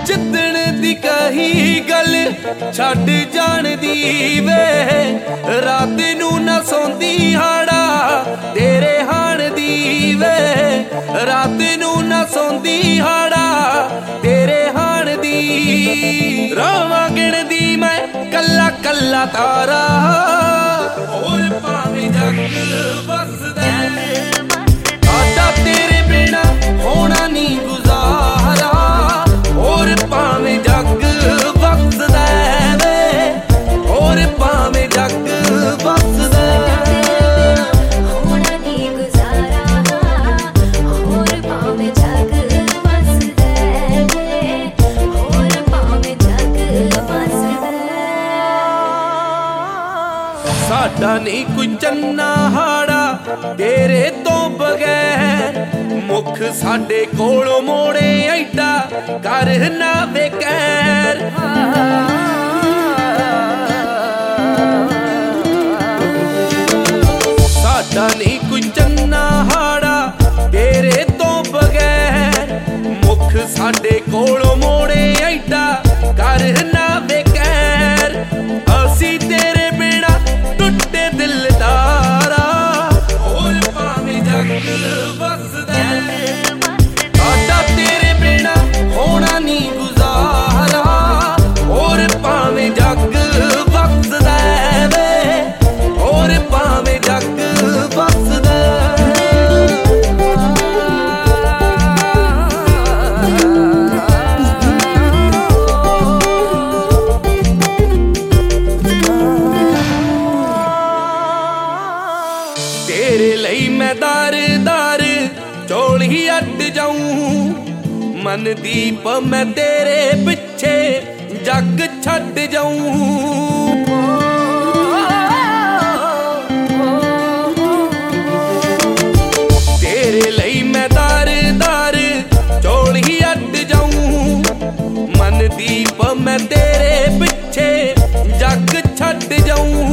जिद्दण दी कही गल छड्ड जाण दी वे रात नू ना सौंदी हाड़ा तेरे हाण दी वे रात नू ना सौंदी हाड़ा तेरे हाण दी रावां गिणदी मैं कल्ला कल्ला तारा और भावें जग वसदा साडा तेरे बिना होना नहीं गुजारा और भावें जग वसदा वे और भावें जग वसदा होना नहीं गुजारा और भावें जग वसदा और भावें जग वसदा साडा नहीं कोई चन्ना हाड़ा तेरे तो बगैर मुख साडे कोलों मोड़े ऐडा कर ना बेकैर साडा नहीं कोई चन्ना हाड़ा तेरे तो बगैर मुख साडे कोलों मोड़े ऐडा कर ना बेकैर असी तेरे बिना टुटे दिलदारा और भावें जग वसदा साडा तेरे बिना होना नहीं गुजारा और भावें जग वसदा वे और भावें जग वसदा तेरे लई मैं दार दार चोल ही अट जाऊं मन दीप मैं तेरे पिछे जग छड्ड जाऊं तेरे लई मैं दार दार चोल ही अट जाऊं मन दीप मैं तेरे पिछे जग छड्ड जाऊं